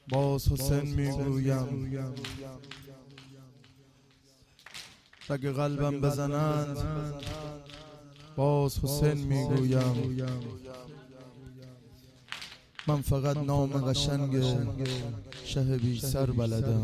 باز حسین میگویم رگ قلبم بزنند باز حسین میگویم من فقط نام قشنگ شه بی سر بلدم.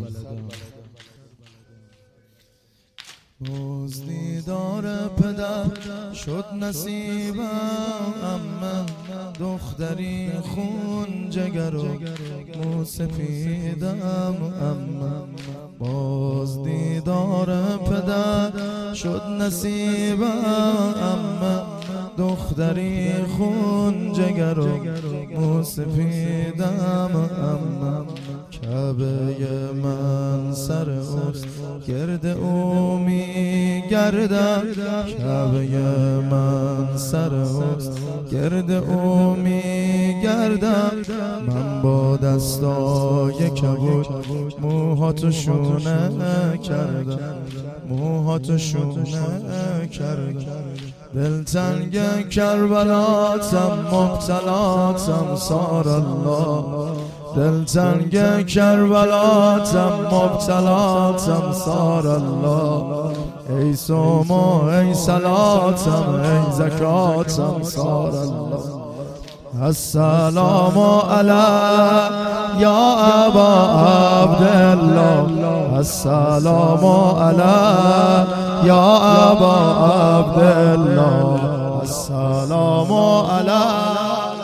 باز دیدار پدر شد نصیبم، اما دختری خون جگر و مو سفیدم. اما باز دیدار پدر شد نصیبم، اما دختری خون جگر و مو سفیدم. اما کعبه من سر اوست گرد او میگردم، کعبه من سر اوست گرد او میگردم. من با دستای کبود موهاتو شونه کردم، موهاتو شونه کردم. دلتنگ کربلاتم مبتلاتم سار الله، دلتنگ کربلاتم مبتلاتم سار الله. ای سوما ای صلاتم ای زکاتم سار الله. السلام علی یا ابا عبدالله، السلام علی یا ابا عبدالله، السلام علی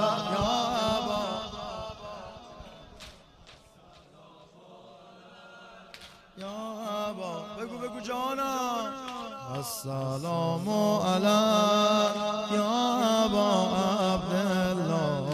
بگو جانم. السلام علی یا ابا عبدالله.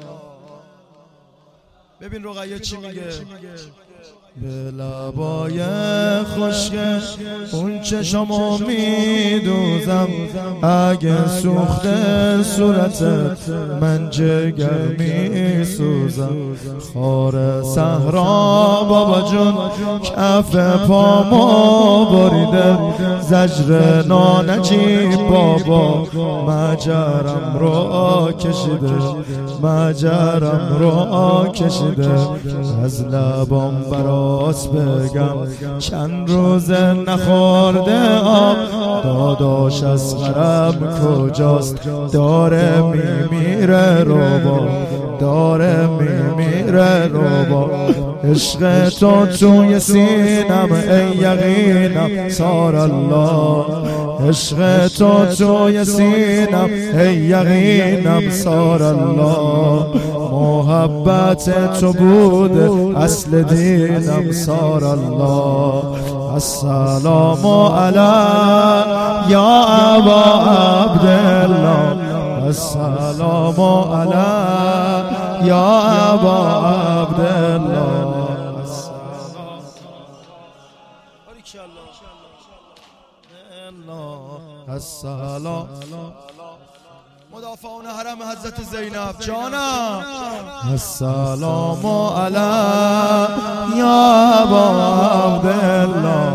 ببین رقیه چی میگه. به لبای خشک اون چشمو میدوزم، اگه سوخته صورتت من جگر میسوزم. خار صحرا بابا جون کف پامو بریده، زجر نانجیب بابا مجرم رو کشیده، مجرم رو کشیده. از لبام براس بگم چند روز نخورده آب، داداش از غرب کجاست داره میمیره روبا، داره میمیره روبا. عشق تو توی سینم ای یقینم سار الله، عشق تو توی سینم ای یقینم سار الله. محبت تو بوده اصل دینم سار الله. السلام علی یا ابا عبدالله، السلام علی یا ابا عبدالله. السلام مدافعان حرم حضرت زینب جانم. السلام علی یا ابا عبدالله،